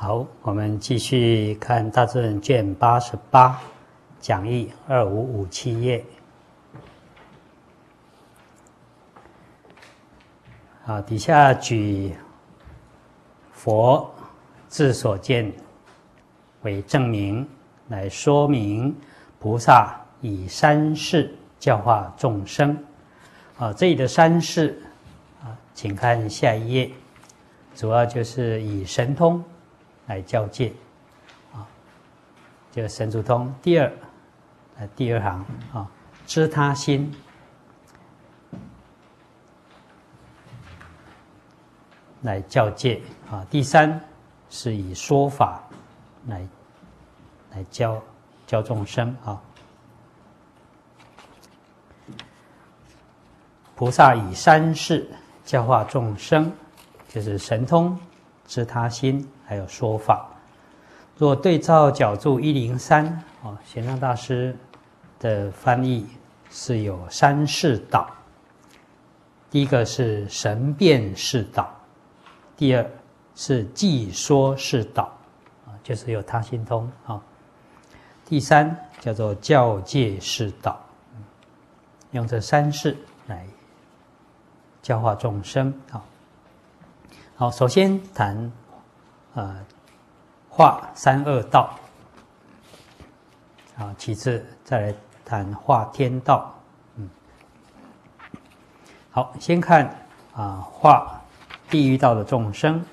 好，我们继续看《大智论》卷88讲义2557页。底下举佛智所见为证明，来说明菩萨以三世教化众生。这里的三世请看下一页，主要就是以神通来教戒，这个神足通第二行知他心，来教戒第三是以说法来教众生菩萨以三世教化众生，就是神通、知他心，还有说法。若对照角注103玄奘大师的翻译是有三世导，第一个是神变世导，第二是记说世导，就是有他心通第三叫做教戒世导，用这三世来教化众生。好，首先谈化三恶道，其次再来谈化天道。好，先看化地狱道的众生。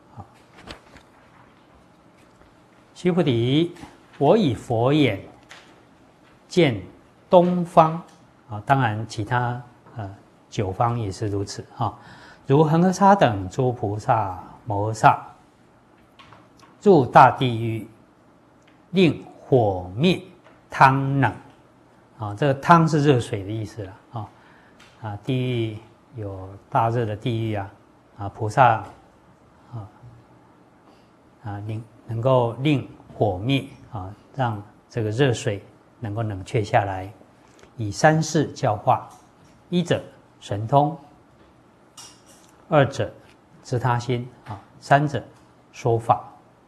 须菩提，我以佛眼见东方当然其他九方也是如此如恒河沙等诸菩萨摩诃萨入大地狱，令火灭汤冷这个汤是热水的意思了地狱有大热的地狱菩萨能够令火灭让这个热水能够冷却下来，以三世教化：一者神通，二者知他心三者说法。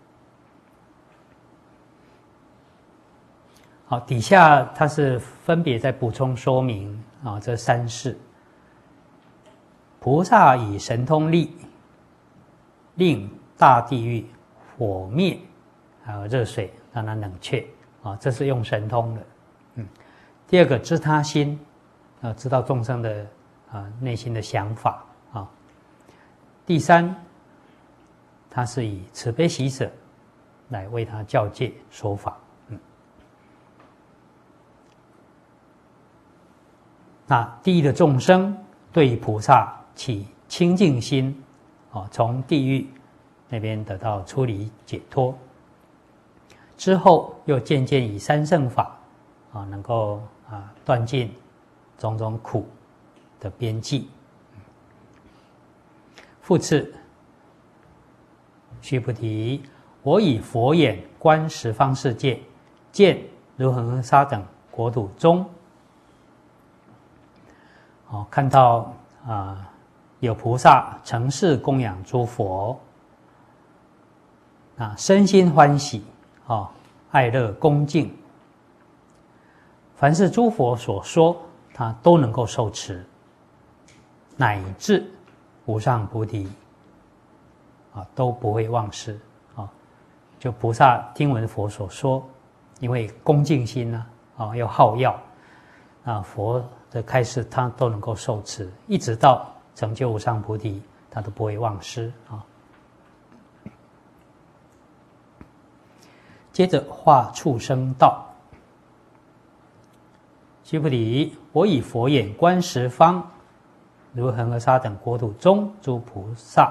好，底下它是分别在补充说明这三世。菩萨以神通力，令大地狱火灭，还有热水让它冷却这是用神通的。第二个知他心，知道众生的内心的想法第三，他是以慈悲喜舍来为他教戒说法。那地狱的众生对菩萨起清净心从地狱那边得到出离解脱，之后又渐渐以三乘法能够断尽种种苦的边际。复次，须菩提，我以佛眼观十方世界，见如恒河沙等国土中看到有菩萨承事供养诸佛身心欢喜爱乐恭敬，凡是诸佛所说他都能够受持，乃至无上菩提都不会忘失就菩萨听闻佛所说，因为恭敬心又好乐佛的开示他都能够受持，一直到成就无上菩提他都不会忘失接着化畜生道。须菩提，我以佛眼观十方如恒河沙等国土中诸菩萨，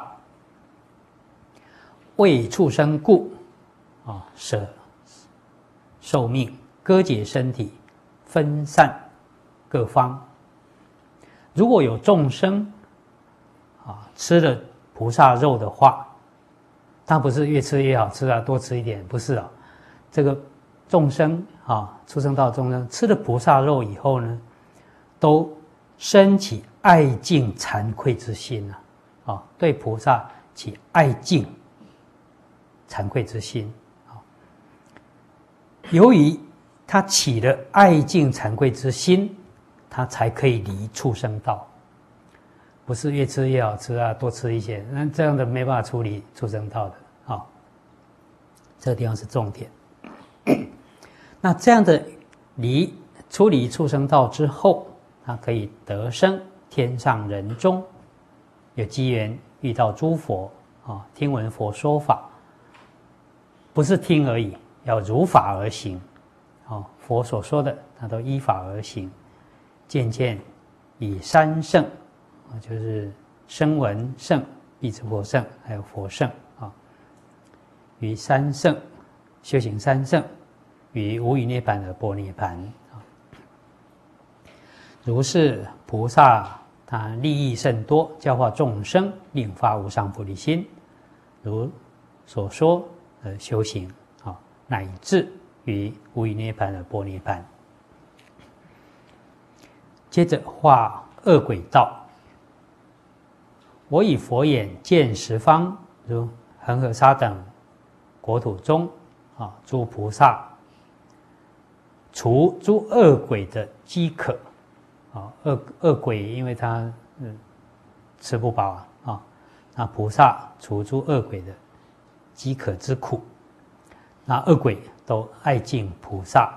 为畜生故舍寿命，割解身体，分散各方。如果有众生吃了菩萨肉的话，他不是越吃越好吃多吃一点，不是这个众生畜生道众生吃了菩萨肉以后呢，都生起爱敬惭愧之心对菩萨起爱敬惭愧之心。由于他起了爱敬惭愧之心，他才可以离畜生道。不是越吃越好吃啊，多吃一些，那这样的没办法处理畜生道的。好，这个地方是重点。那这样的处理畜生道之后，他可以得生天上人中，有机缘遇到诸佛啊，听闻佛说法，不是听而已，要如法而行。哦，佛所说的，他都依法而行，渐渐以三圣，就是声闻圣、辟支佛圣，还有佛圣啊，于三圣修行三圣，于无余涅槃而般涅槃啊。如是菩萨，他利益甚多，教化众生，令发无上菩提心，如所说修行啊，乃至于无余涅槃而般涅槃。接着化恶鬼道，我以佛眼见十方如恒河沙等国土中啊，诸菩萨除诸恶鬼的饥渴啊，恶鬼因为他吃不饱啊，那菩萨除诸恶鬼的饥渴之苦，那恶鬼都爱敬菩萨。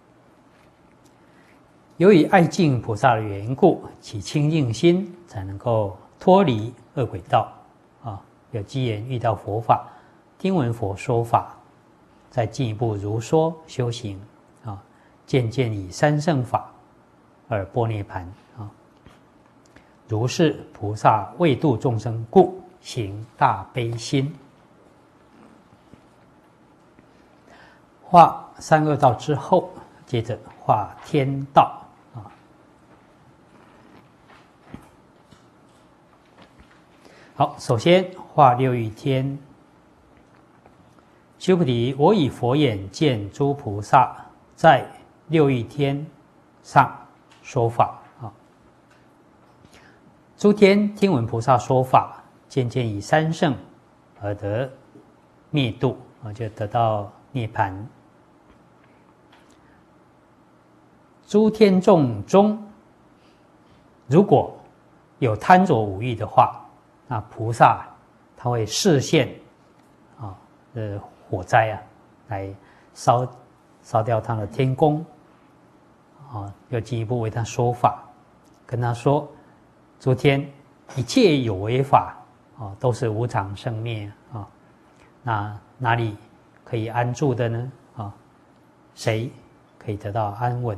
由于爱敬菩萨的缘故，起清净心，才能够脱离恶鬼道啊，有机缘遇到佛法，听闻佛说法，再进一步如说修行啊，渐渐以三圣法而般涅槃啊。如是菩萨为度众生故，行大悲心。化三恶道之后，接着化天道啊。好，首先化六欲天。须菩提，我以佛眼见诸菩萨在六欲天上说法啊。诸天听闻菩萨说法，渐渐以三圣而得灭度啊，就得到涅槃。诸天众中，如果有贪着五欲的话，那菩萨他会示现啊，火灾啊，来烧掉他的天宫啊，要进一步为他说法，跟他说：诸天一切有为法啊，都是无常生灭啊，那哪里可以安住的呢？啊，谁可以得到安稳？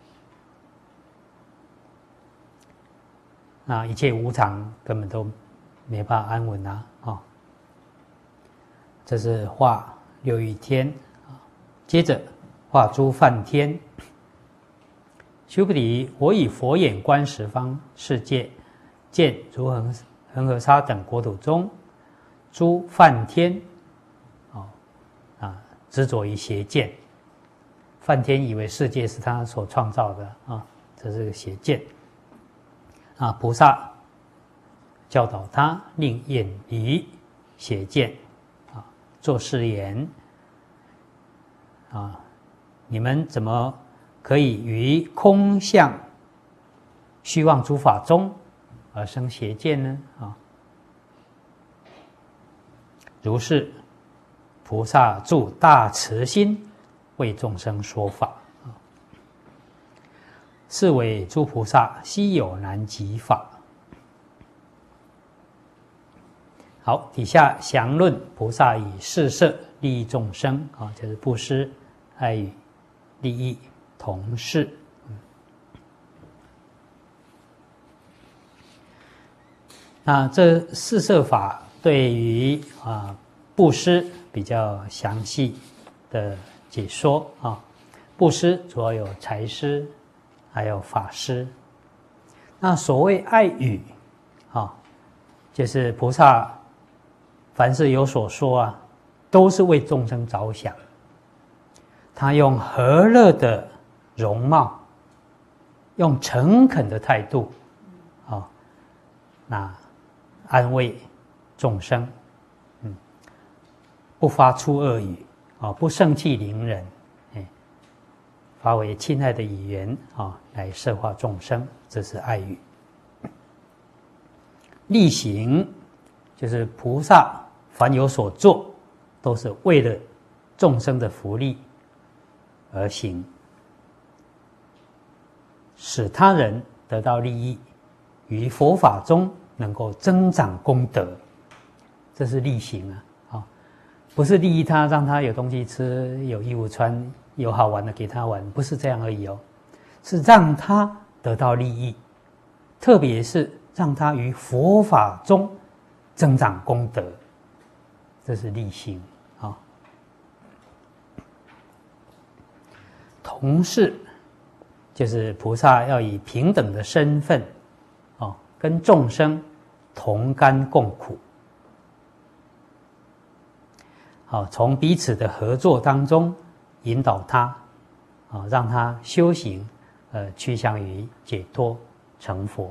那一切无常根本都没办法安稳啊！啊，这是化六欲天啊。接着化诸梵天。须菩提，我以佛眼观十方世界，见如恒河沙等国土中，诸梵天执着于邪见。梵天以为世界是他所创造的啊，这是个邪见。啊，菩萨教导他，令远离邪见，啊，作是言：啊，你们怎么可以于空相虚妄诸法中而生邪见呢？啊，如是，菩萨住大慈心，为众生说法。是为诸菩萨稀有难及法。好，底下详论菩萨以四摄利益众生啊，就是布施、爱语、利益、同事。那这四摄法对于布施比较详细的解说啊。布施主要有财施，还有法施。那所谓爱语啊，就是菩萨凡是有所说啊，都是为众生着想。他用和乐的容貌，用诚恳的态度啊，那安慰众生。 不发出恶语不盛气凌人，发为亲爱的语言来摄化众生，这是爱语。力行就是菩萨凡有所做，都是为了众生的福利而行，使他人得到利益，于佛法中能够增长功德，这是力行不是利益他，让他有东西吃，有衣服穿，有好玩的给他玩，不是这样而已是让他得到利益，特别是让他于佛法中增长功德，这是力行同事就是菩萨要以平等的身份跟众生同甘共苦，从彼此的合作当中引导他让他修行趋向于解脱成佛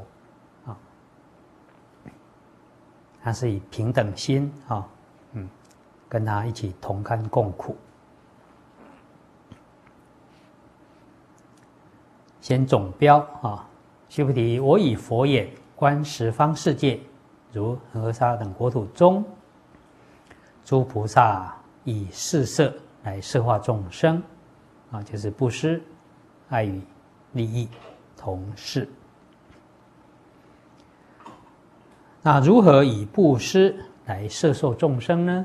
他是以平等心跟他一起同甘共苦。先总标须菩提，我以佛眼观十方世界，如恒河沙等国土中，诸菩萨以四摄来摄化众生就是布施、爱语、利益、同事。那如何以布施来摄受众生呢？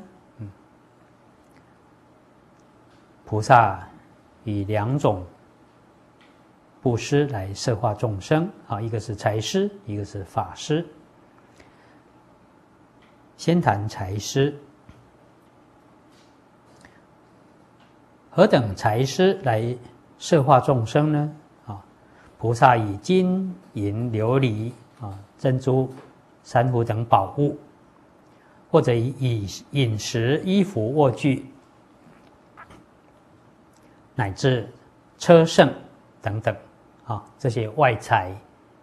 菩萨以两种布施来摄化众生一个是财施，一个是法施。先谈财施，何等财施来摄化众生呢？菩萨以金银琉璃珍珠珊瑚等宝物，或者以饮食衣服卧具乃至车乘等等这些外财，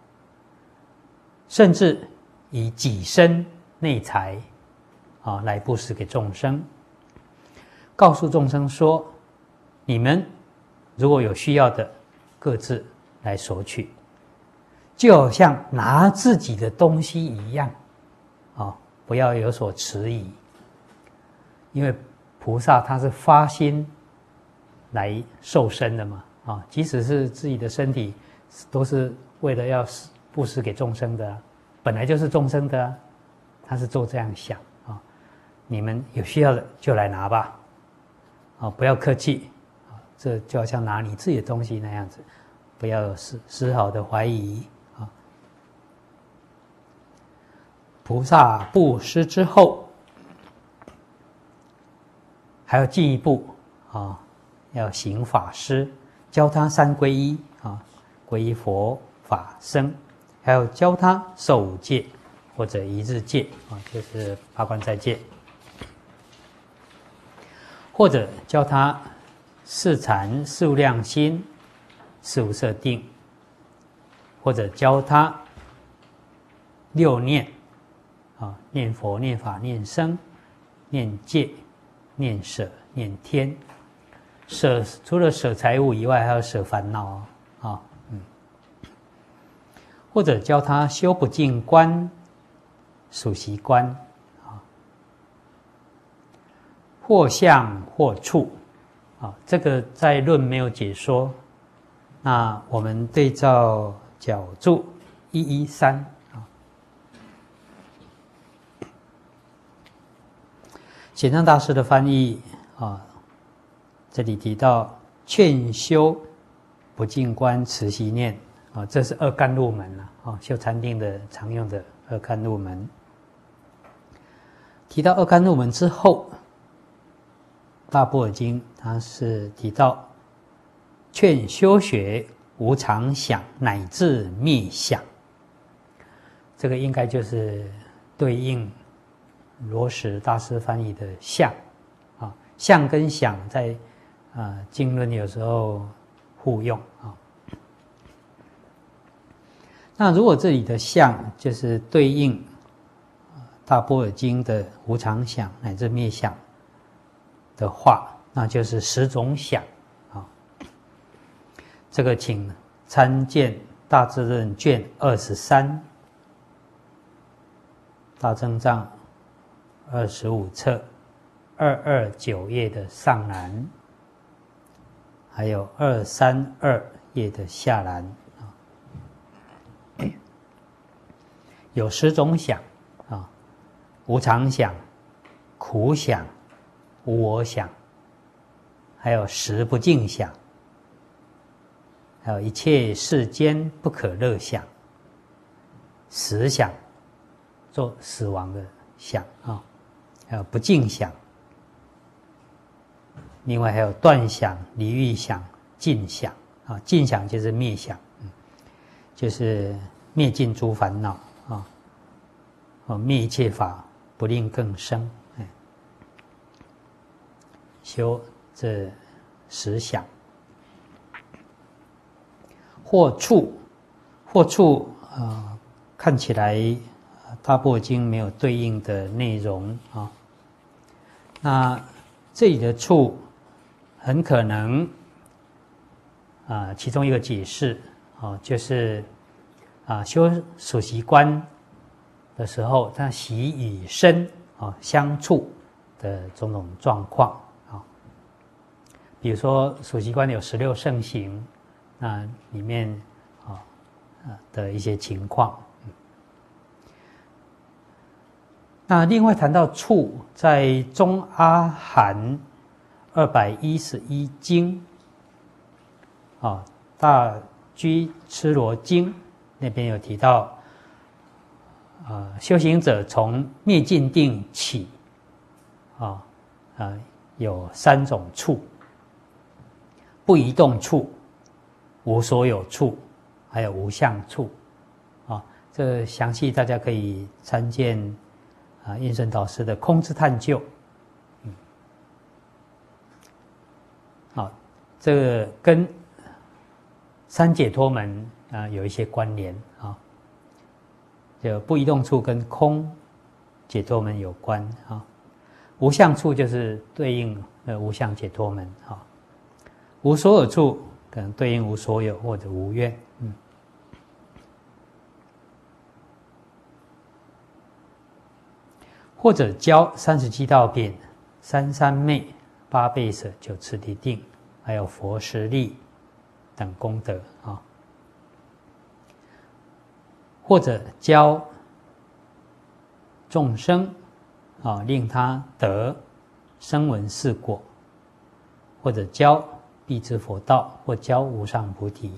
甚至以己身内财来布施给众生，告诉众生说，你们如果有需要的，各自来索取，就好像拿自己的东西一样不要有所迟疑，因为菩萨他是发心来受身的嘛即使是自己的身体都是为了要布施给众生的本来就是众生的他是做这样想你们有需要的就来拿吧不要客气这就好像拿你自己的东西那样子，不要有丝毫的怀疑菩萨布施之后，还要进一步要行法施，教他三皈依皈依佛法僧，还要教他受戒或者一日戒就是八关斋戒，或者教他四禅四无量心四无色定，或者教他六念念佛念法念僧念戒念舍念天，除了舍财物以外，还要舍烦恼或者教他修不净观、数息观或相或处这个在论没有解说，那我们对照角注113显藏大师的翻译这里提到劝修不净观持息念这是二甘露门修禅定的常用的二甘露门。提到二甘露门之后，大般若经它是提到劝修学无常想乃至灭想，这个应该就是对应罗什大师翻译的相相跟想在经论有时候互用那如果这里的相就是对应大般若经的无常想乃至灭想， 的话，那就是10种想啊。这个请参见《大智论》卷23，大正藏25册229页的上栏，还有232页的下栏啊，有10种想啊：无常想、苦想、无我想，还有食不净想，还有一切世间不可乐想、死想，做死亡的想啊，还有不净想。另外还有断想、离欲想、尽想啊，尽想就是灭想，就是灭尽诸烦恼啊，灭一切法，不令更生。修这10想，或处看起来大般经没有对应的内容啊。那这里的处很可能其中一个解释就是修属习观的时候，它习与身相处的种种状况啊。比如说属习观有16圣行，那里面的一些情况。那另外谈到处，在中阿含211经大居痴罗经那边有提到，修行者从灭尽定起有3种处：不移动处、无所有处，还有无相处这详细大家可以参见印顺导师的空智探究。这个跟三解脱门有一些关联啊。就不移动处跟空解脱门有关啊。无相处就是对应无相解脱门啊。无所有处可能对应无所有或者无愿。或者教37道品、三三昧、8倍舍、9次第定，还有佛实力等功德啊。或者教众生令他得声闻四果，或者教必知佛道，或教无上菩提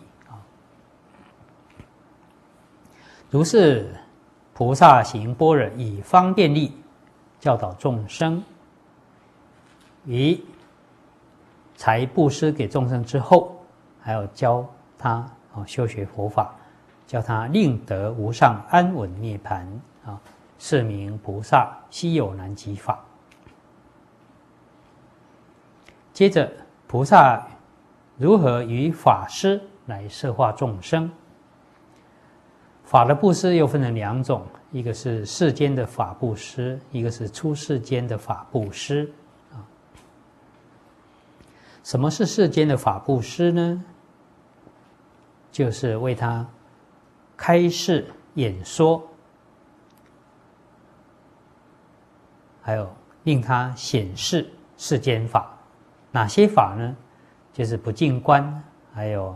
如是菩萨行般若，以方便力教导众生，于财布施给众生之后，还要教他修学佛法，教他令得无上安稳涅槃是名菩萨稀有难及法。接着菩萨如何于法施来摄化众生？法的布施又分成2种，一个是世间的法布施，一个是出世间的法布施什么是世间的法布施呢？就是为他开示演说，还有令他显示世间法。哪些法呢？就是不净观，还有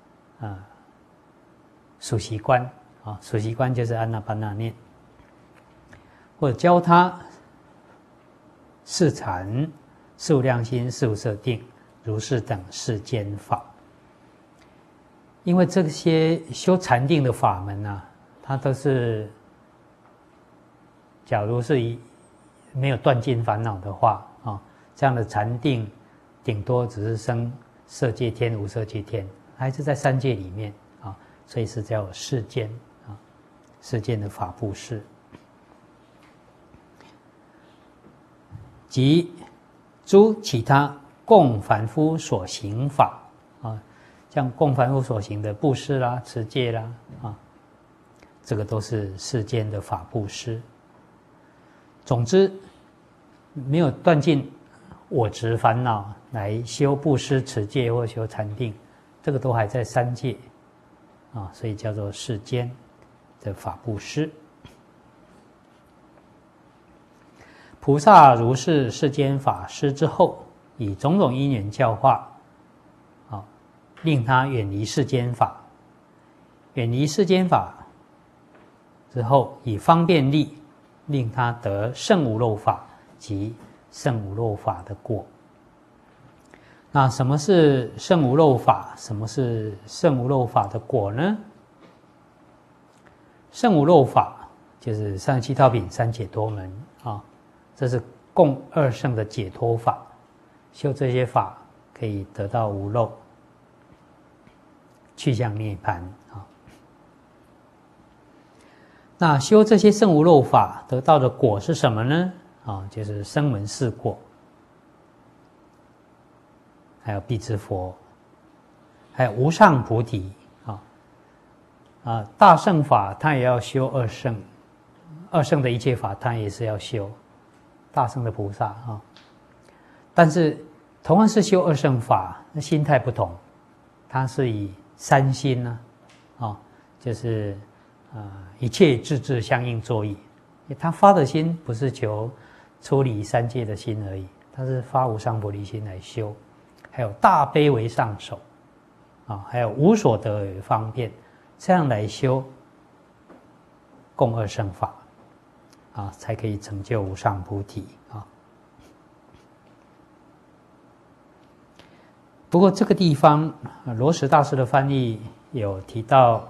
属习观属习观就是安那般那念，或者教他四禅、四无量心、四无色定、如是等世间法。因为这些修禅定的法门它都是，假如是没有断尽烦恼的话这样的禅定顶多只是生色界天、无色界天，还是在3界里面所以是叫世间世间的法布施。及诸其他供凡夫所行法像供凡夫所行的布施啦、持戒啦这个都是世间的法布施。总之，没有断尽我执烦恼来修布施、持戒或修禅定，这个都还在三界啊，所以叫做世间的法布施。菩萨如是世间法施之后，以种种因缘教化，令他远离世间法。远离世间法之后，以方便力令他得圣无漏法及圣无漏法的果。那什么是圣无漏法？什么是圣无漏法的果呢？圣无漏法就是37道品三解脱门啊，这是共二圣的解脱法，修这些法可以得到无漏，去向涅槃啊。那修这些圣无漏法得到的果是什么呢？就是声闻四果，还有辟支佛，还有无上菩提大乘法他也要修二乘，二乘的一切法他也是要修，大乘的菩萨但是同样是修二乘法，那心态不同，他是以三心就是一切智智相应作意，他发的心不是求出离三界的心而已，他是发无上菩提心来修，还有大悲为上首还有无所得为方便，这样来修共二乘法才可以成就无上菩提不过这个地方罗什大师的翻译有提到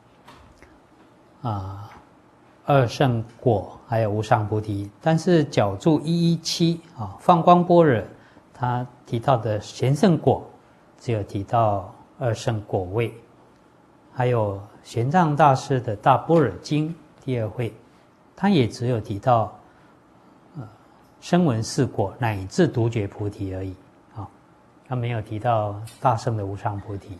二乘果还有无上菩提，但是角注117放光般若他提到的贤圣果只有提到二乘果位，还有玄奘大师的大般若经第二会，他也只有提到声闻四果乃至独觉菩提而已他没有提到大乘的无上菩提。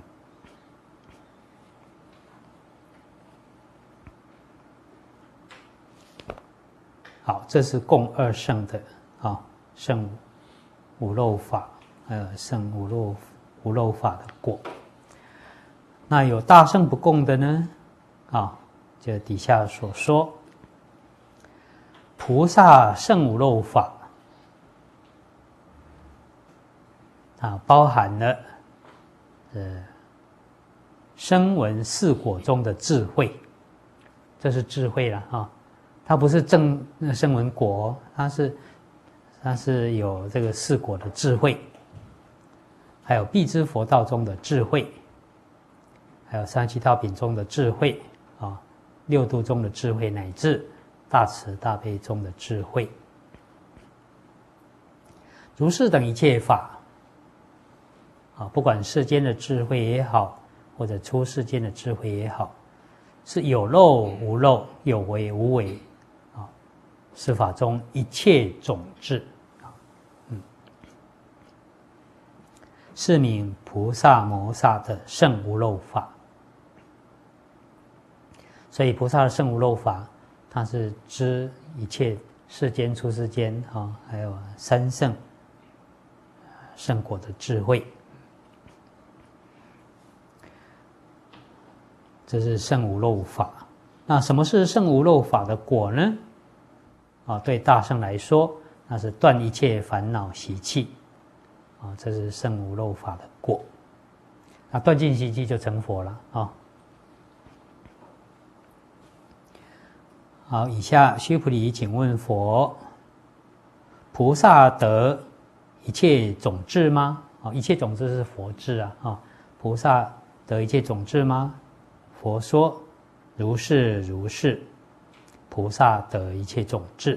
好，这是共二乘的圣无漏法，还有圣无漏法的果。那有大乘不共的呢？就底下所说，菩萨圣无漏法包含了声闻四果中的智慧，这是智慧了它不是正声闻果，它是有这个四果的智慧，还有辟支佛道中的智慧，还有37道品中的智慧六度中的智慧，乃至大慈大悲中的智慧。如是等一切法不管世间的智慧也好，或者出世间的智慧也好，是有漏无漏，有为无为是法中一切种智是名菩萨摩萨的圣无漏法。所以菩萨的圣无漏法，它是知一切世间出世间还有三圣圣果的智慧，这是圣无漏法。那什么是圣无漏法的果呢？对大圣来说，那是断一切烦恼习气这是圣无漏法的果。那断尽习气就成佛了好，以下须菩提，请问佛：菩萨得一切种智吗？一切种智是佛智菩萨得一切种智吗？佛说：如是如是，菩萨得一切种智。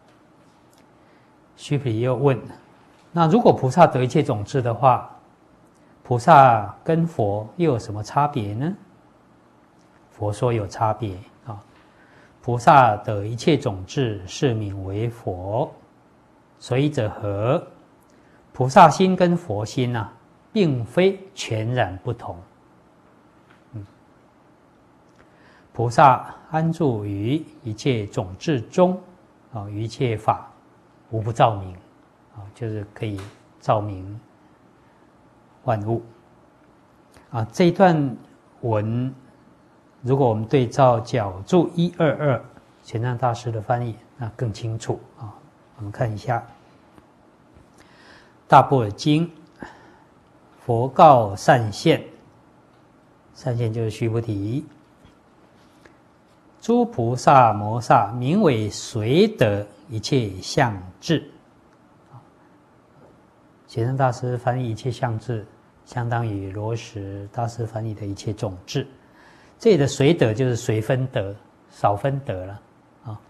须菩提又问：那如果菩萨得一切种智的话，菩萨跟佛又有什么差别呢？佛说有差别菩萨得一切种智，是名为佛。所以者何？菩萨心跟佛心并非全然不同。菩萨安住于一切种智中于一切法无不照明就是可以照明万物。这一段文，如果我们对照角注122玄奘大师的翻译，那更清楚啊。我们看一下《大般若经》，佛告善现，善现就是须菩提，诸菩萨摩萨名为随得一切相智。玄奘大师翻译一切相智，相当于罗什大师翻译的一切种智。这里的随得就是随分得，少分得了啊。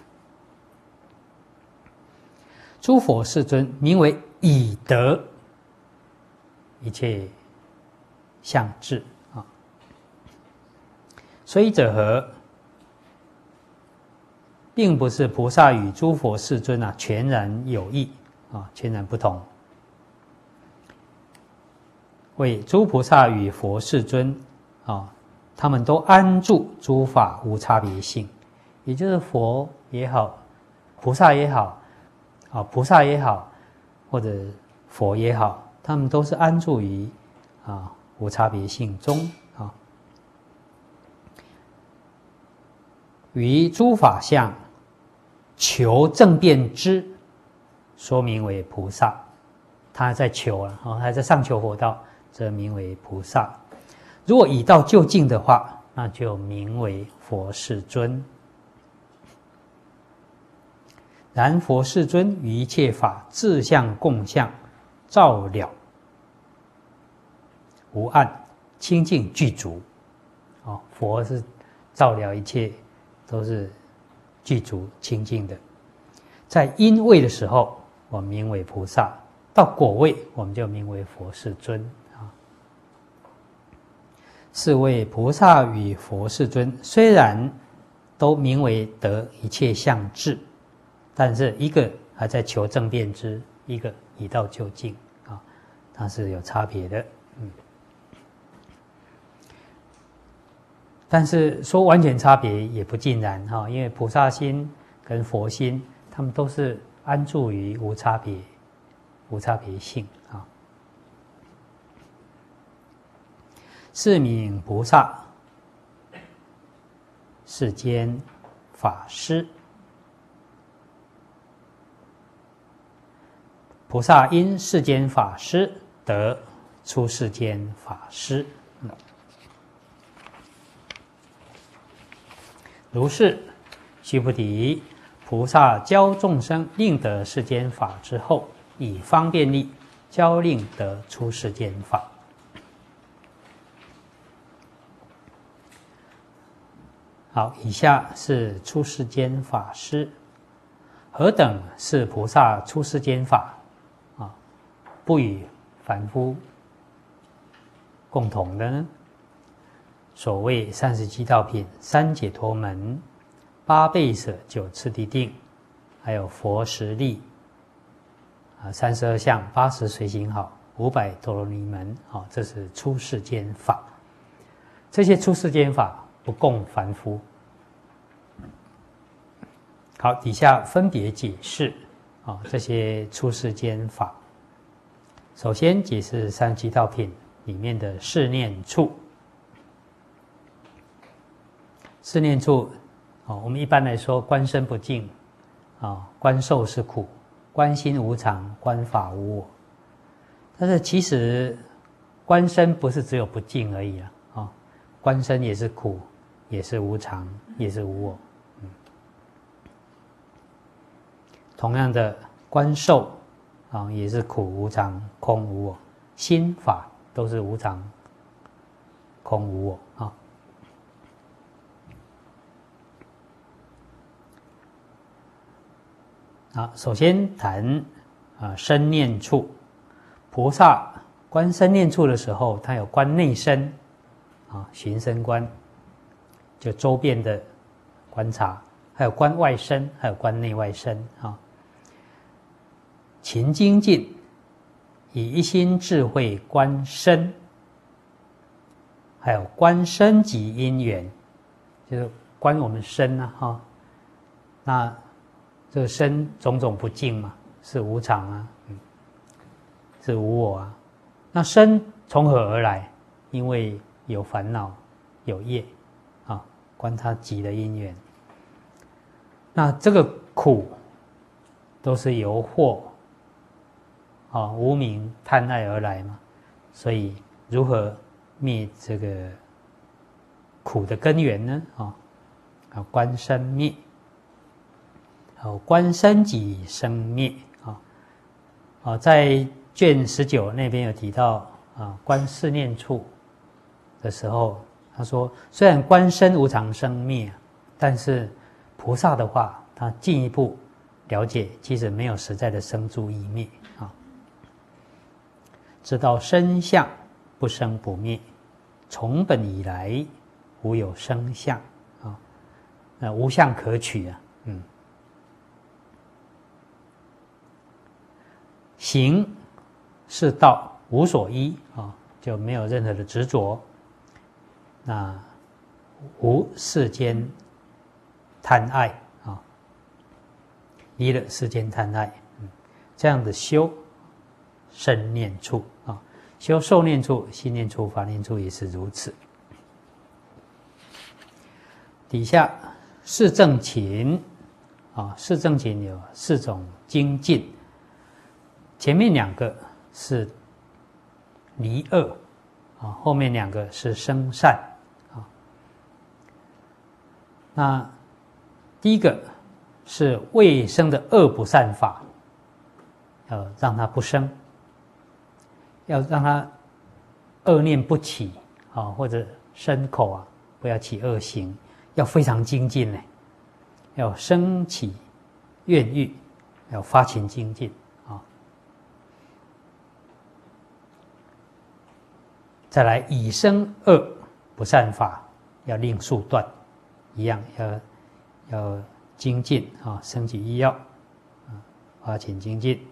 诸佛世尊名为已得一切相智啊。虽者何？并不是菩萨与诸佛世尊全然有异全然不同。为诸菩萨与佛世尊他们都安住诸法无差别性，也就是佛也好，菩萨也好或者佛也好，他们都是安住于无差别性中于诸法相求正遍知，说名为菩萨。他还在求他还在上求佛道，这名为菩萨。如果已到究竟的话，那就名为佛世尊。然佛世尊于一切法自相共相，照了无暗，清净具足。佛是照了一切，都是具足清净的。在因位的时候，我们名为菩萨；到果位，我们就名为佛世尊。是谓菩萨与佛世尊，虽然都名为得一切相智，但是一个还在求正遍知，一个已到究竟它是有差别的。但是说完全差别也不尽然因为菩萨心跟佛心，他们都是安住于无差别性是名菩萨，世间法师。菩萨因世间法师得出世间法师。如是，须菩提，菩萨教众生令得世间法之后，以方便力教令得出世间法。好，以下是出世间法师。何等是菩萨出世间法不与凡夫共同的呢？所谓37道品、3解脱门、8倍舍、9次第定，还有佛十力32相、80随行好、500陀罗尼门这是出世间法。这些出世间法不共凡夫。好，底下分别解释这些出世间法。首先解释37道品里面的四念处。四念处我们一般来说，观身不净观受是苦，观心无常，观法无我。但是其实观身不是只有不净而已观身也是苦，也是无常，也是无我。同样的，观受也是苦、无常、空、无我。心法都是无常、空、无我首先谈身念处。菩萨观身念处的时候，他有观内身寻身观，就周边的观察，还有观外身，还有观内外身勤精进，以一心智慧观身，还有观身及因缘，就是观我们身那这个身种种不净嘛， 是无常啊，是无我啊。那生从何而来？因为有烦恼，有业啊，观他集的因缘。那这个苦都是由惑啊、无明、贪爱而来嘛。所以如何灭这个苦的根源呢？观生灭，观生即生灭在卷19那边有提到观四念处的时候，他说虽然观身无常生灭，但是菩萨的话，他进一步了解，其实没有实在的生住异灭知道生相不生不灭，从本以来无有生相无相可取啊。行是道，无所依就没有任何的执着。那无世间贪爱离了世间贪爱，这样的修身念处修受念处、心念处、法念处也是如此。底下四正勤四正勤有4种精进，前面2个是离恶后面2个是生善那第一个是未生的恶不善法，要让它不生，要让它恶念不起或者身口不要起恶行，要非常精进呢，要升起愿欲，要发勤精进再来已生恶不善法，要令速断，一样要精进升起意要发勤精进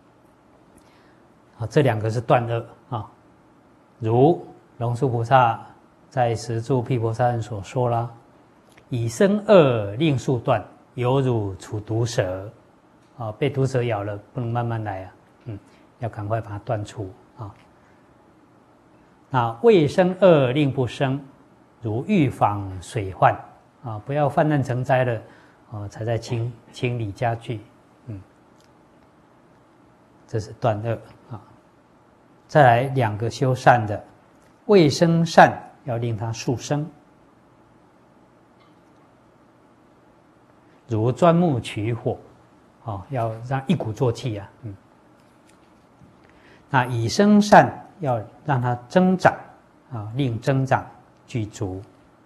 这2个是断恶如龙树菩萨在十住毗婆沙论所说啦，已生恶令速断，犹如处毒蛇被毒蛇咬了，不能慢慢来要赶快把它断除那未生恶令不生，如预防水患不要泛滥成灾了才在清理家具这是断恶再来2个修善的，未生善要令它速生，如钻木取火要让一鼓作气那已生善要让它增长令增长具足，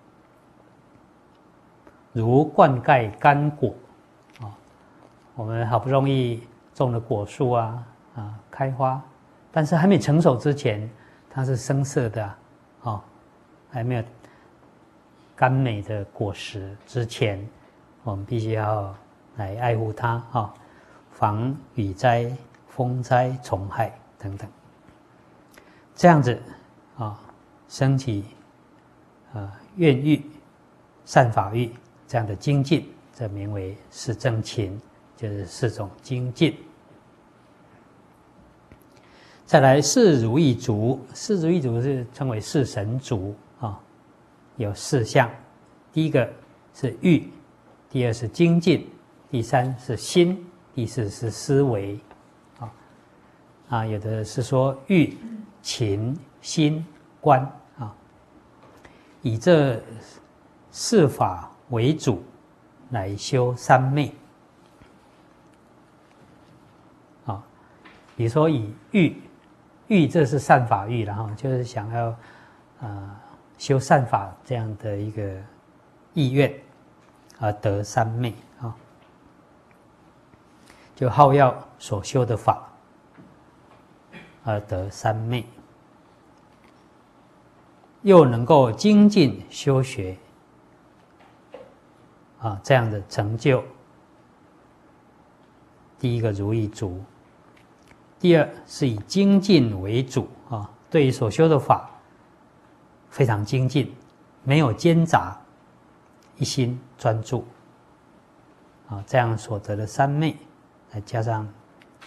如灌溉干果我们好不容易种了果树开花，但是还没成熟之前，它是生涩的还没有甘美的果实之前，我们必须要来爱护它防雨灾、风灾、虫害等等，这样子升起愿欲、善法欲这样的精进，这名为四正勤，就是4种精进。再来四如意足，四如意足是称为四神足有4项，第一个是欲，第2是精进，第3是心，第4是思维有的是说欲、勤、心、观以这4法为主来修三昧比如说以欲这是善法欲了就是想要修善法这样的一个意愿而得三昧就好要所修的法而得三昧，又能够精进修学这样的成就。第一个如意足，第2是以精进为主对于所修的法非常精进，没有间杂，一心专注这样所得的三昧，再加上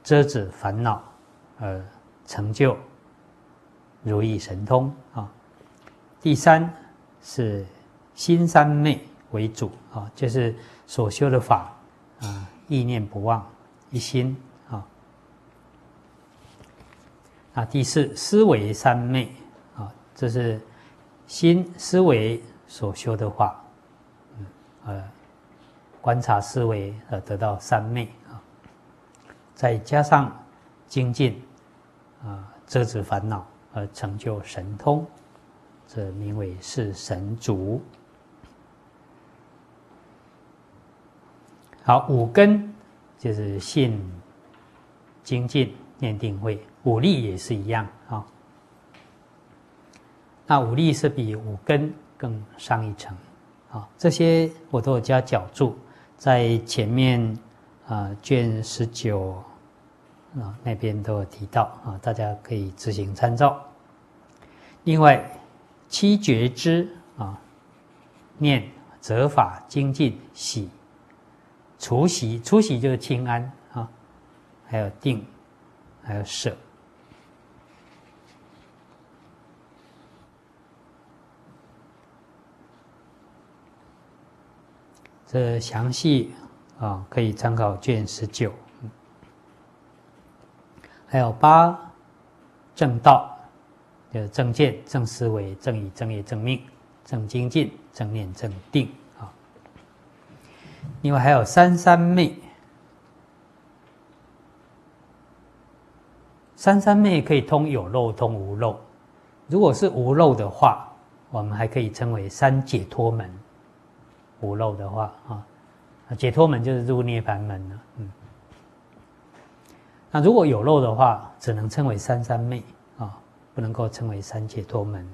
遮止烦恼，成就如意神通啊。第三是心三昧为主啊，就是所修的法啊，意念不忘，一心啊。第四思维三昧啊，这是心思维所修的法，观察思维而得到三昧啊，再加上精进遮止烦恼而成就神通，这名为是神足。好，五根就是信、精进、念定慧，五力也是一样啊。那五力是比五根更上一层啊，这些我都有加脚注在前面卷19那边都有提到啊，大家可以自行参照。另外七觉支念、责法、精进、喜、除习，除习就是清安啊，还有定，还有舍。这详细可以参考卷19。还有8正道，就是正见、正思维、正语、正业、正命、正精进、正念、正定啊。另外还有三昧，三昧可以通有漏，通无漏。如果是无漏的话，我们还可以称为三解脱门。无漏的话解脱门就是入涅槃门了。那如果有漏的话，只能称为三昧不能够称为三解脱门。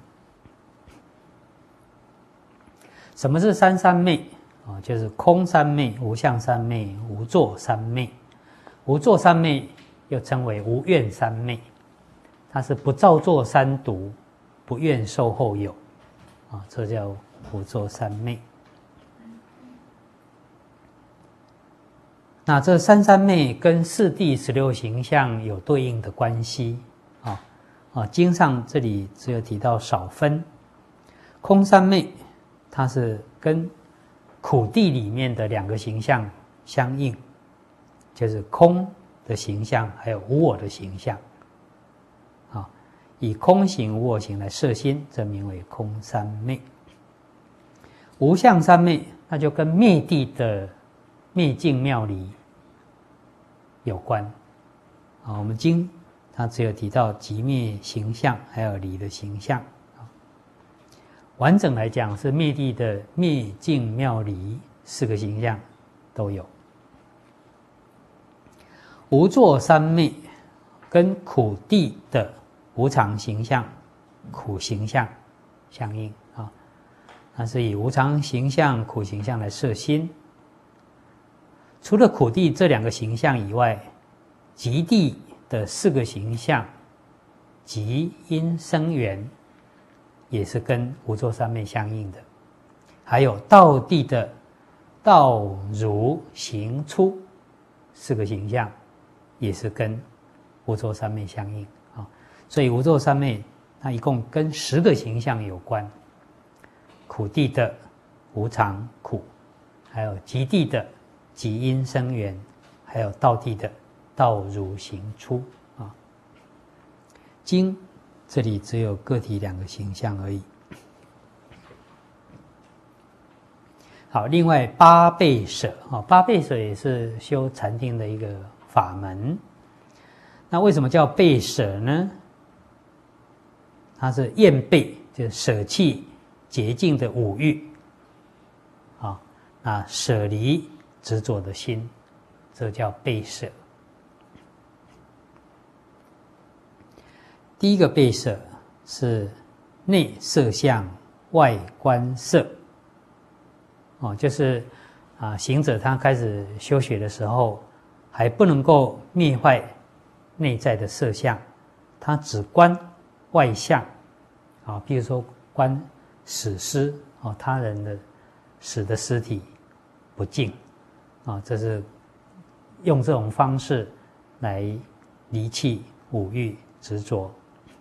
什么是三昧就是空三昧、无相三昧、无作三昧。无作三昧又称为无愿三昧，它是不造作三毒，不愿受后有这叫无作三昧。那这三昧跟四谛16行相有对应的关系经上这里只有提到少分。空三昧它是跟苦谛里面的2个形象相应，就是空的形象还有无我的形象以空行无我行来摄心，这名为空三昧。无相三昧那就跟灭谛的灭尽妙离有关我们经它只有提到寂灭形象还有离的形象完整来讲是灭谛的灭尽妙离4个形象都有。无作三昧跟苦谛的无常形象、苦形象相应它是以无常形象、苦形象来摄心。除了苦谛这2个形象以外，极谛的4个形象，极因生缘，也是跟无作三昧相应的。还有道谛的道如行出4个形象，也是跟无作三昧相应所以无作三昧它一共跟10个形象有关。苦谛的无常苦，还有极谛的极因生缘，还有道谛的道如行出经这里只有个体2个形象而已。好，另外八倍舍八倍舍也是修禅定的一个法门。那为什么叫倍舍呢？它是厌备，就是舍弃洁净的五欲舍离执着的心，这叫倍舍。第一个倍舍是内色相，外观色就是行者他开始修学的时候，还不能够灭坏内在的色相，他只观外相比如说观死尸他人的死的尸体不净这是用这种方式来离弃五欲执着。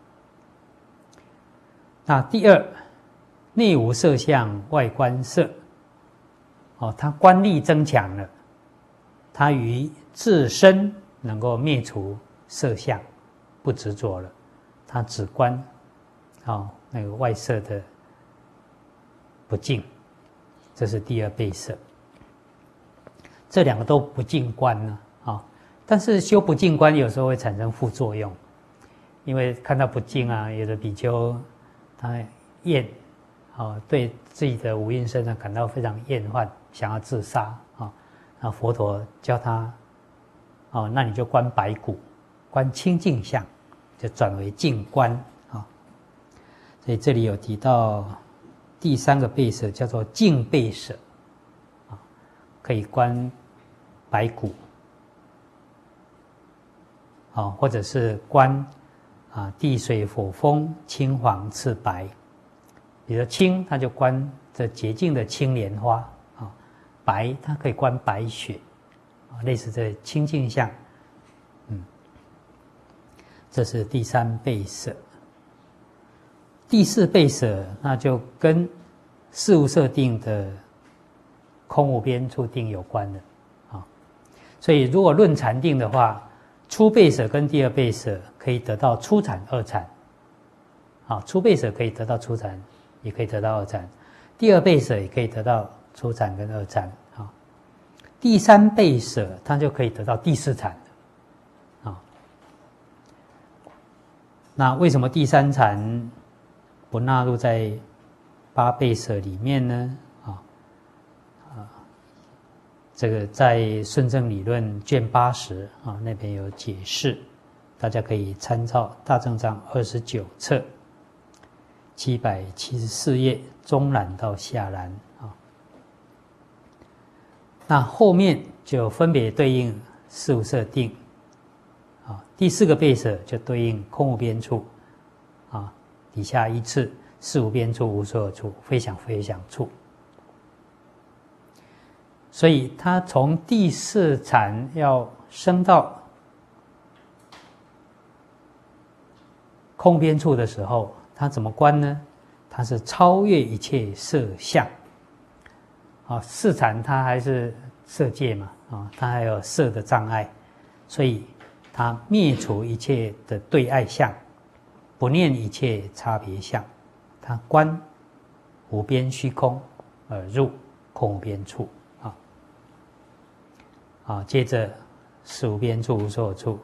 那第二，内无色相，外观色。它观力增强了，它于自身能够灭除色相，不执着了，它只观那个外色的不净，这是第二倍色。这两个都不净观呢，但是修不净观有时候会产生副作用，因为看到不净啊，有的比丘他厌，对自己的五蕴身呢感到非常厌患，想要自杀那佛陀教他，那你就观白骨，观清净相，就转为净观所以这里有提到第三个倍舍叫做净倍舍可以观白骨或者是观地水火风青黄赤白。比如青，它就观这洁净的青莲花白，它可以观白雪类似这清净相。这是第三倍舍。第四倍舍，那就跟事无色定的空无边处定有关的所以如果论禅定的话，初倍舍跟第二倍舍可以得到初禅、二禅初倍舍可以得到初禅，也可以得到二禅；第二倍舍也可以得到初禅跟二禅第三倍舍，它就可以得到第四禅那为什么第三禅不纳入在八倍舍里面呢？这个在顺正理论卷80那边有解释，大家可以参照大正藏29册774页中栏到下栏那后面就分别对应事无色定第四个倍舍就对应空无边处底下依次事无边处、无所有处、非想非非想处。所以他从第四禅要升到空边处的时候，他怎么观呢？他是超越一切色相四禅它还是色界嘛它还有色的障碍，所以他灭除一切的对爱相，不念一切差别相，他观无边虚空而入空无边处接着事无边处、无所有处，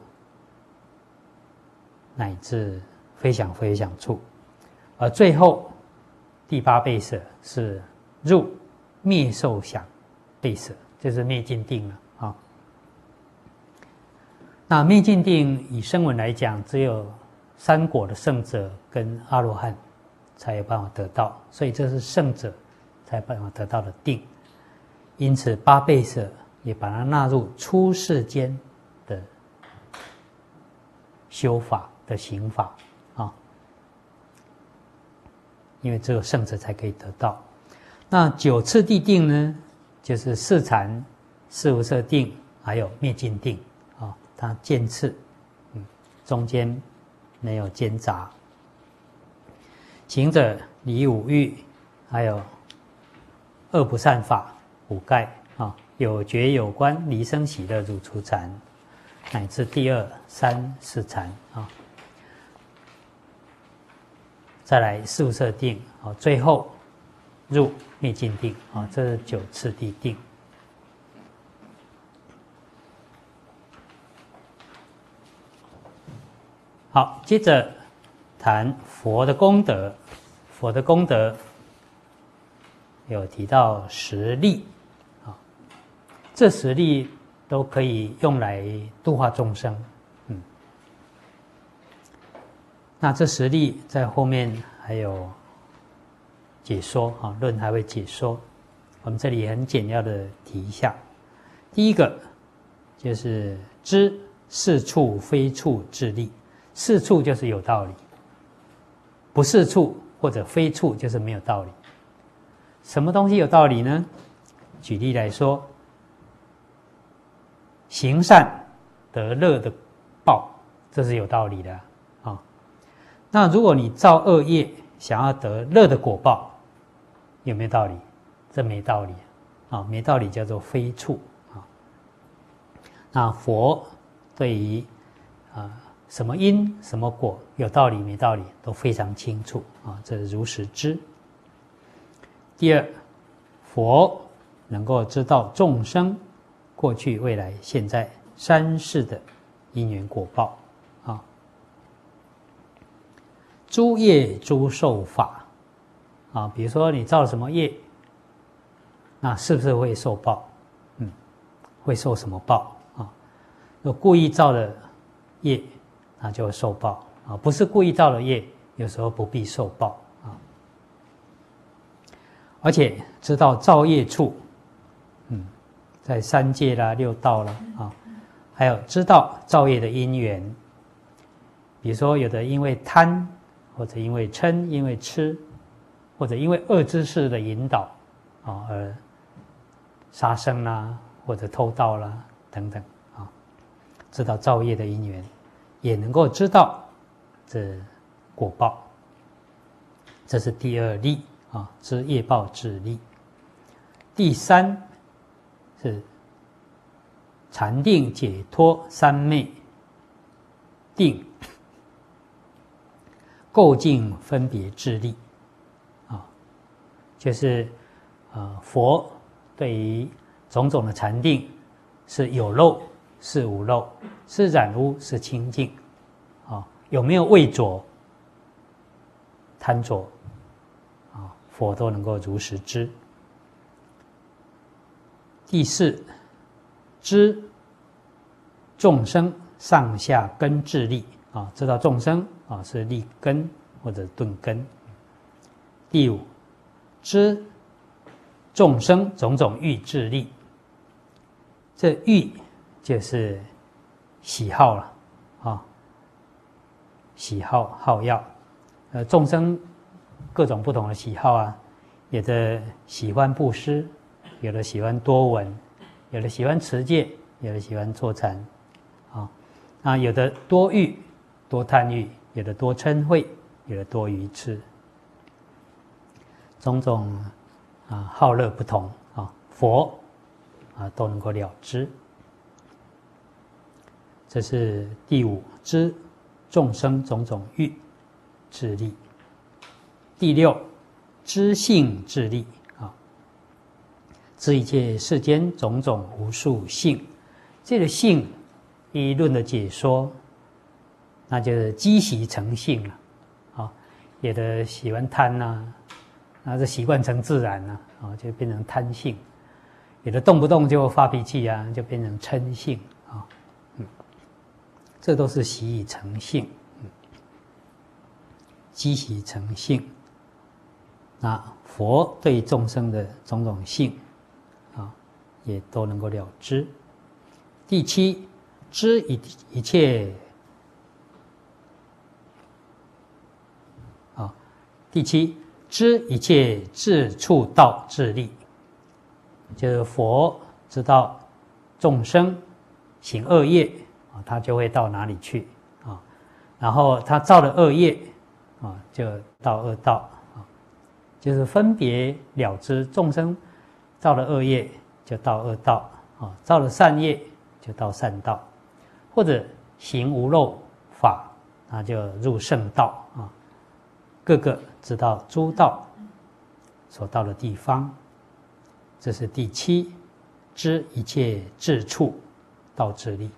乃至非想非非想处，而最后第八倍舍是入灭受想倍舍，就是灭尽定了那灭尽定以声闻来讲，只有三果的圣者跟阿罗汉才有办法得到，所以这是圣者才有办法得到的定。因此八倍舍也把它纳入出世间的修法的行法因为只有圣者才可以得到。那九次第定呢，就是四禅、事无色定，还有灭尽定它渐次中间没有间杂。行者离五欲，还有恶不善法五盖有觉有观，离生喜乐入初禅，乃至第二、三、四禅再来事无色定最后入灭尽定这是九次第定。好，接着谈佛的功德。佛的功德有提到10力这10力都可以用来度化众生那这10力在后面还有解说论还会解说，我们这里很简要的提一下。第一个就是知是处非处智力，是处就是有道理，不是处或者非处就是没有道理。什么东西有道理呢？举例来说，行善得乐的报，这是有道理的啊。那如果你造恶业，想要得乐的果报，有没有道理？这没道理啊，没道理叫做非处啊。那佛对于什么因什么果，有道理没道理都非常清楚啊，这是如实知。第二，佛能够知道众生过去、未来、现在三世的因缘果报啊。诸业诸受法啊，比如说你造了什么业，那是不是会受报？会受什么报啊？如果故意造的业，那就受报啊；不是故意造的业，有时候不必受报啊。而且知道造业处，在三界啦、六道啦啊，还有知道造业的因缘。比如说，有的因为贪，或者因为嗔、因为痴，或者因为恶知识的引导啊，而杀生啦，或者偷盗啦等等啊，知道造业的因缘，也能够知道这果报。这是第二例啊，知业报之例。第三是禅定解脱三昧定构境分别智力啊，就是佛对于种种的禅定是有漏是无漏，是染污是清净啊，有没有畏着贪着啊，佛都能够如实知。第四，知众生上下根智力啊，知道众生啊是立根或者顿根。第五，知众生种种欲智力，这欲就是喜好了啊，喜好好要，众生各种不同的喜好啊，有的喜欢布施，有的喜欢多闻，有的喜欢持戒，有的喜欢坐禅，啊，有的多欲、多贪欲，有的多嗔恚，有的多愚痴，种种好乐不同啊，佛都能够了知。这是第五，知众生种种欲智力。第六，知性智力啊，知一切世间种种无数性。这个性一论的解说，那就是积习成性了啊。有的喜欢贪呐，那这习惯成自然了啊，就变成贪性；有的动不动就发脾气啊，就变成嗔性啊。这都是习以成性，积习成性。那佛对众生的种种性啊，也都能够了知。第七，知一切第七，知一切自处道智力，就是佛知道众生行恶业他就会到哪里去啊？然后他造了恶业就到恶道就是分别了知众生造了恶业就到恶道造了善业就到善道，或者行无漏法，那就入圣道各个知道诸道所到的地方。这是第七，知一切智处道智力。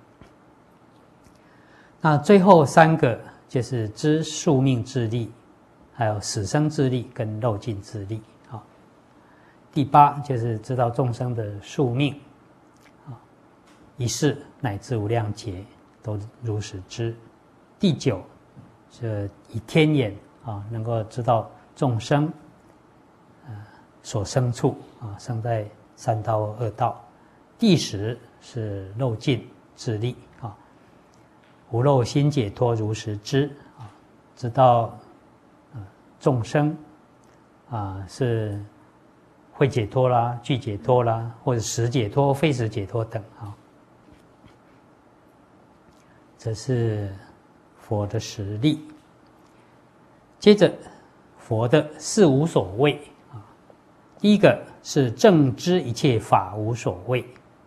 那最后三个就是知宿命智力，还有死生智力跟漏尽智力第八就是知道众生的宿命一世乃至无量劫都如实知。第九是以天眼能够知道众生所生处生在三道和恶道。第十是漏尽智力无漏心解脱如实知知道众生是会解脱啦、具解脱啦，或者实解脱、非实解脱等这是佛的实力。接着，佛的四无所谓啊，第一个是正知一切法无所谓。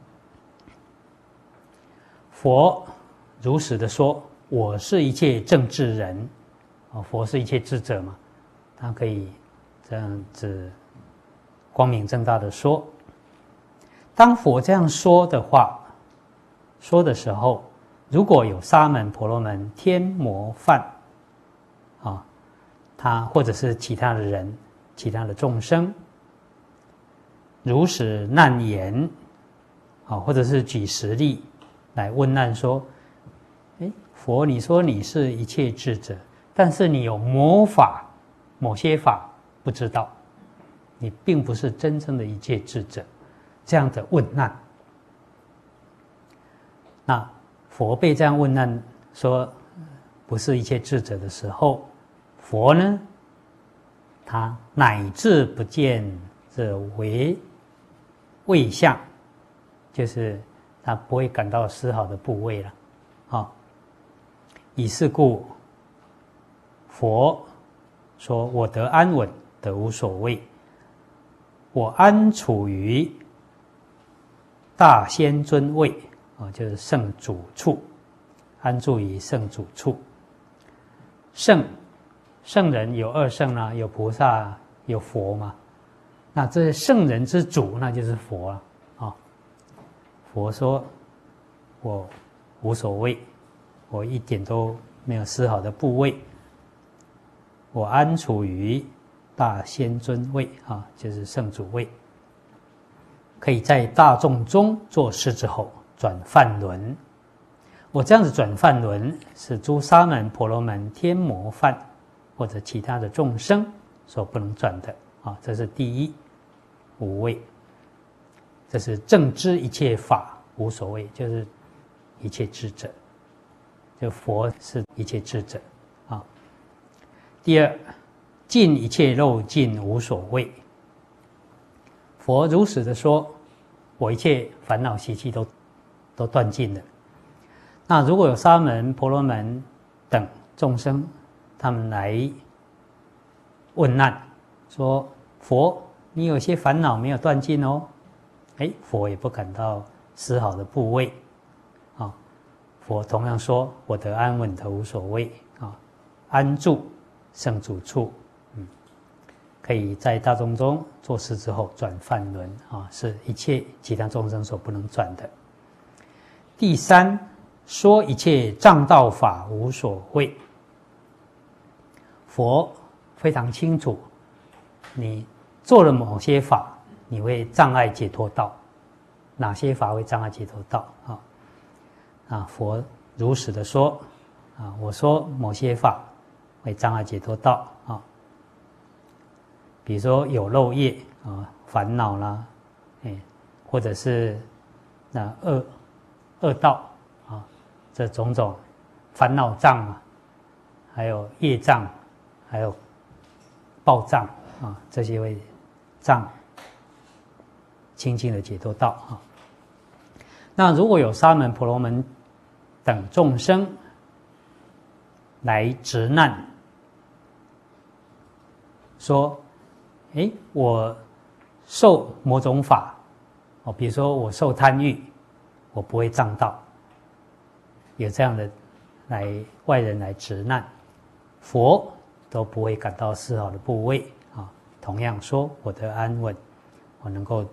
佛如实的说：“我是一切正智人。”佛是一切智者嘛，他可以这样子光明正大的说。当佛这样说的话，说的时候，如果有沙门、婆罗门、天魔梵啊，他或者是其他的人、其他的众生，如实难言啊，或者是举实例来问难说：“佛，你说你是一切智者，但是你有某些法不知道，你并不是真正的一切智者。”这样的问难，那佛被这样问难说不是一切智者的时候，佛呢，他乃至不见这位相，就是他不会感到丝毫的部位了。以是故，佛说：“我得安稳，得无所谓。我安处于大仙尊位，就是圣主处，安住于圣主处。圣人有二圣啦，有菩萨，有佛嘛。那这些圣人之主，那就是佛了啊。佛说：我无所谓，我一点都没有丝毫的部位。我安处于大仙尊位啊，就是圣主位，可以在大众中做狮子吼，转梵轮。我这样子转梵轮，是诸沙门、婆罗门、天魔梵或者其他的众生所不能转的啊。这是第一无畏，这是正知一切法无所谓，就是一切智者，就佛是一切智者啊。第二，尽一切漏尽无所谓。佛如实的说，我一切烦恼习气都断尽了。那如果有沙门、婆罗门等众生，他们来问难，说：佛，你有些烦恼没有断尽哦。佛也不感到丝毫的部位啊。佛同样说：我得安稳，得无所谓啊，安住圣主处，可以在大众中做事之后转梵轮啊，是一切其他众生所不能转的。第三，说一切障道法无所谓。佛非常清楚，你做了某些法，你会障碍解脱道，哪些法会障碍解脱道啊？佛如实的说啊，我说某些法会障碍解脱道啊，比如说有漏业啊，烦恼啦，或者是那恶道啊，这种种烦恼障啊，还有业障，还有报障啊，这些会障清净的解脱道啊。那如果有沙门、婆罗门等众生来执难，说：我受某种法比如说我受贪欲，我不会障道，有这样的外人来执难，佛都不会感到丝毫的部位啊。同样说，我得安稳，我能够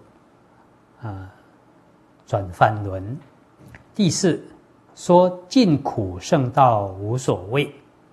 转梵轮。第四，说尽苦圣道无所谓，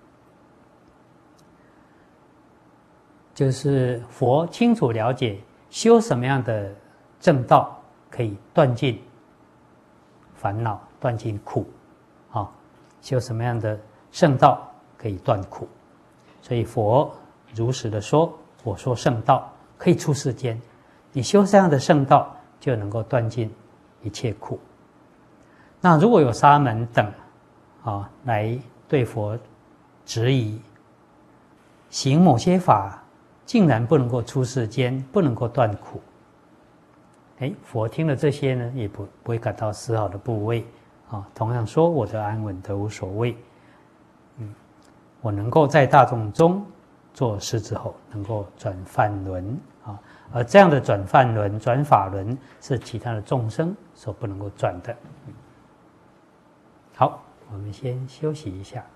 就是佛清楚了解修什么样的正道可以断尽烦恼、断尽苦修什么样的圣道可以断苦，所以佛如实的说：我说圣道可以出世间，你修这样的圣道就能够断尽一切苦。那如果有沙门等来对佛质疑，行某些法竟然不能够出世间，不能够断苦，佛听了这些呢，也不会感到丝毫的部位同样说我得安稳得无所谓。我能够在大众中做事之后，能够转梵轮而这样的转梵轮、转法轮是其他的众生所不能够转的。好，我们先休息一下。